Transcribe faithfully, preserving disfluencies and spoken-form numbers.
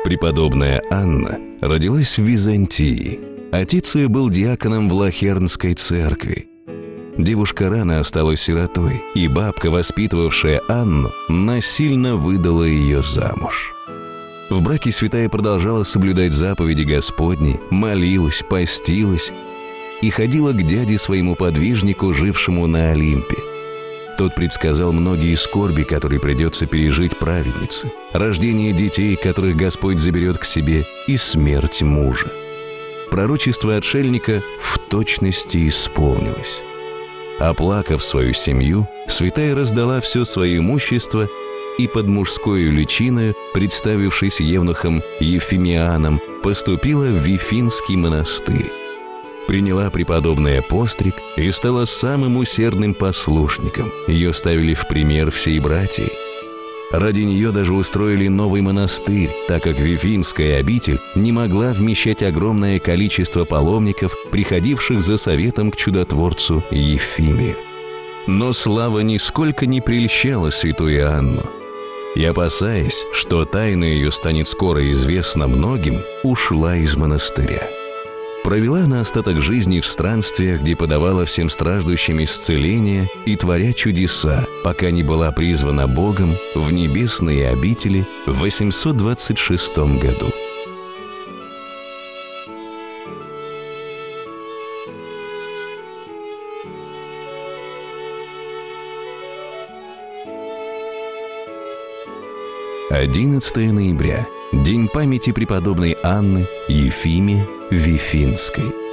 Преподобная Анна родилась в Византии. Отец ее был диаконом в Лахернской церкви. Девушка рано осталась сиротой, и бабка, воспитывавшая Анну, насильно выдала ее замуж. В браке святая продолжала соблюдать заповеди Господни, молилась, постилась и ходила к дяде своему подвижнику, жившему на Олимпе. Тот предсказал многие скорби, которые придется пережить праведнице, рождение детей, которых Господь заберет к себе, и смерть мужа. Пророчество отшельника в точности исполнилось. Оплакав свою семью, святая раздала все свое имущество и под мужскою личиною, представившись евнухом Ефимианом, поступила в Вифинский монастырь. Приняла преподобная постриг и стала самым усердным послушником. Ее ставили в пример всей братьей. Ради нее даже устроили новый монастырь, так как Вифинская обитель не могла вмещать огромное количество паломников, приходивших за советом к чудотворцу Ефимию. Но слава нисколько не прельщала святую Анну. И, опасаясь, что тайна ее станет скоро известна многим, ушла из монастыря. Провела она остаток жизни в странствиях, где подавала всем страждущим исцеление и творя чудеса, пока не была призвана Богом в небесные обители в восемьсот двадцать шестом году. одиннадцатого ноября. День памяти преподобной Анны Ефимии Вифинской.